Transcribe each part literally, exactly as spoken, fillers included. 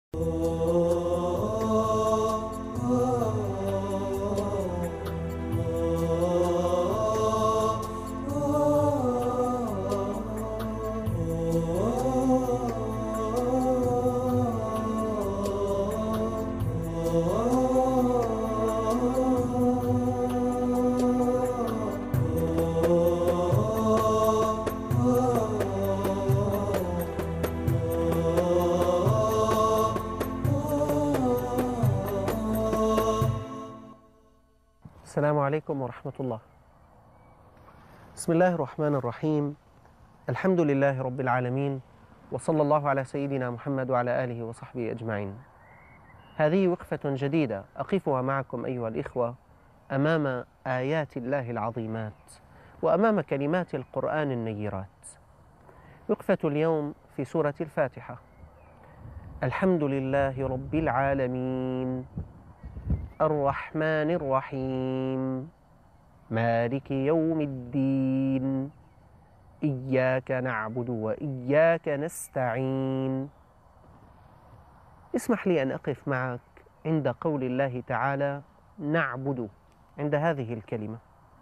السلام عليكم ورحمة الله. بسم الله الرحمن الرحيم. الحمد لله رب العالمين، وصلى الله على سيدنا محمد وعلى آله وصحبه أجمعين. هذه وقفة جديدة أقفها معكم أيها الإخوة أمام آيات الله العظيمات وأمام كلمات القرآن النيرات. وقفة اليوم في سورة الفاتحة. الحمد لله رب العالمين الرحمن الرحيم مالك يوم الدين إياك نعبد وإياك نستعين. اسمح لي أن أقف معك عند قول الله تعالى نعبد، عند هذه الكلمة.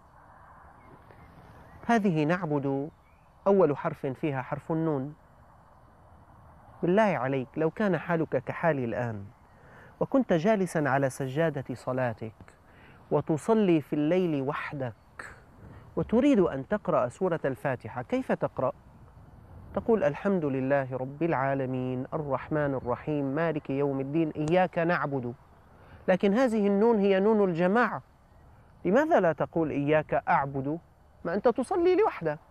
هذه نعبد أول حرف فيها حرف النون. بالله عليك لو كان حالك كحالي الآن وكنت جالسا على سجادة صلاتك وتصلي في الليل وحدك وتريد أن تقرأ سورة الفاتحة، كيف تقرأ؟ تقول الحمد لله رب العالمين الرحمن الرحيم مالك يوم الدين إياك نعبد، لكن هذه النون هي نون الجماعة. لماذا لا تقول إياك أعبد؟ ما أنت تصلي لوحدك.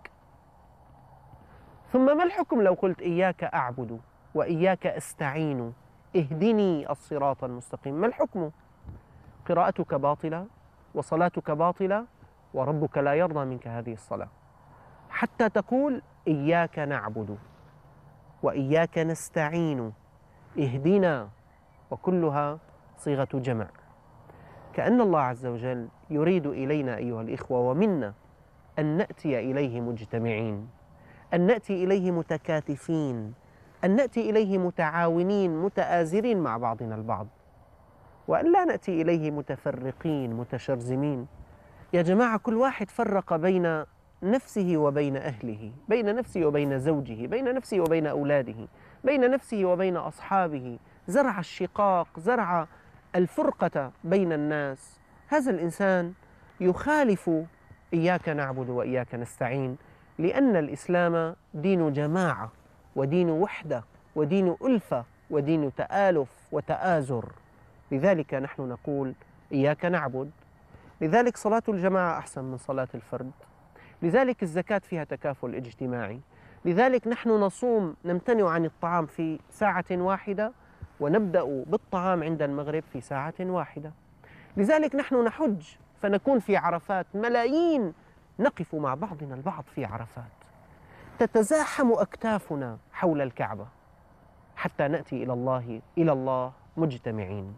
ثم ما الحكم لو قلت إياك أعبد وإياك أستعين اهدني الصراط المستقيم؟ ما الحكم؟ قراءتك باطلة وصلاتك باطلة وربك لا يرضى منك هذه الصلاة. حتى تقول إياك نعبد وإياك نستعين اهدنا، وكلها صيغة جمع. كأن الله عز وجل يريد إلينا أيها الإخوة ومنا أن نأتي إليه مجتمعين، أن نأتي إليه متكاتفين، أن نأتي إليه متعاونين متآزرين مع بعضنا البعض، وأن لا نأتي إليه متفرقين متشرذمين. يا جماعة كل واحد فرق بين نفسه وبين أهله، بين نفسه وبين زوجه، بين نفسه وبين أولاده، بين نفسه وبين أصحابه، زرع الشقاق، زرع الفرقة بين الناس. هذا الإنسان يخالف إياك نعبد وإياك نستعين، لأن الإسلام دين جماعة ودين وحدة ودين ألفة ودين تآلف وتآزر. لذلك نحن نقول إياك نعبد. لذلك صلاة الجماعة أحسن من صلاة الفرد. لذلك الزكاة فيها تكافل اجتماعي. لذلك نحن نصوم نمتنع عن الطعام في ساعة واحدة ونبدأ بالطعام عند المغرب في ساعة واحدة. لذلك نحن نحج فنكون في عرفات ملايين، نقف مع بعضنا البعض في عرفات، تتزاحم أكتافنا حول الكعبة حتى نأتي إلى الله إلى الله مجتمعين.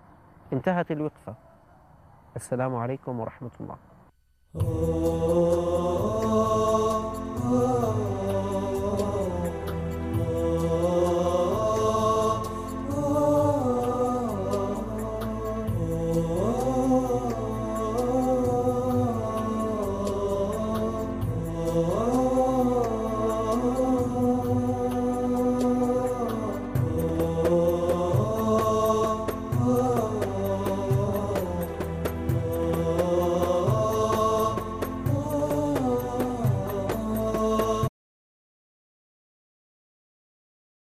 انتهت الوقفة. السلام عليكم ورحمة الله.